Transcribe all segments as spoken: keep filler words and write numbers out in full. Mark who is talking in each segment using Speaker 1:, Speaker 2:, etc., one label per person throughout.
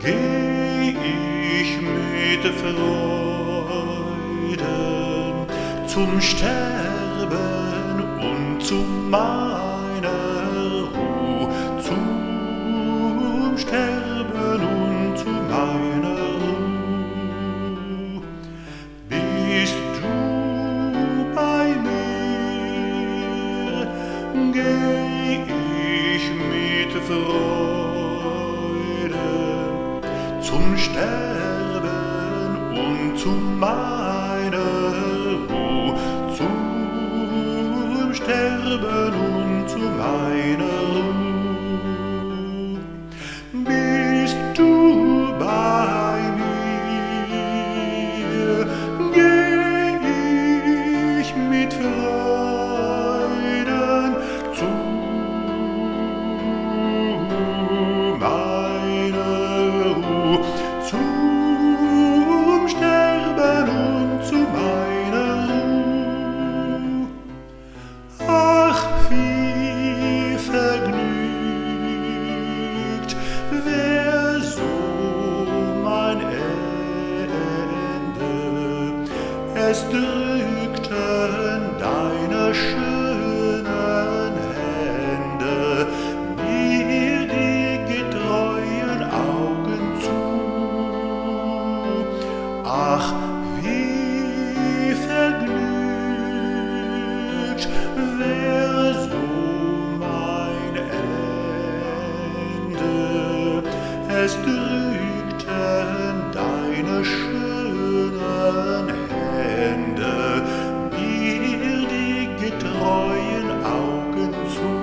Speaker 1: geh ich mit Freuden zum Sterben und zu meiner Ruh, zum Sterben und zu meiner Ruh. Bist du bei mir, geh ich mit Freude zum Sterben und zu meiner Ruh, zum Sterben und zu meiner Ruh. Bist du bei mir, geh ich mit Freuden zu meiner Ruh, zum Sterben und zu meiner Ruh. Ach, wie vergnügt wär so mein Ende, es drückten deine schönen Hände mir die getreuen Augen zu. Ach, wie vergnügt wär so mein Ende, es drückten deine schönen Hände mir die getreuen Augen zu.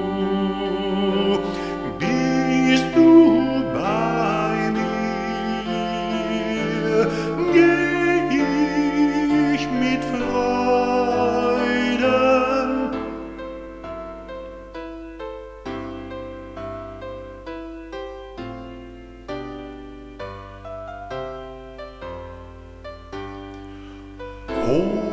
Speaker 1: Bist du bei mir, geh ich mit Freuden. Oh,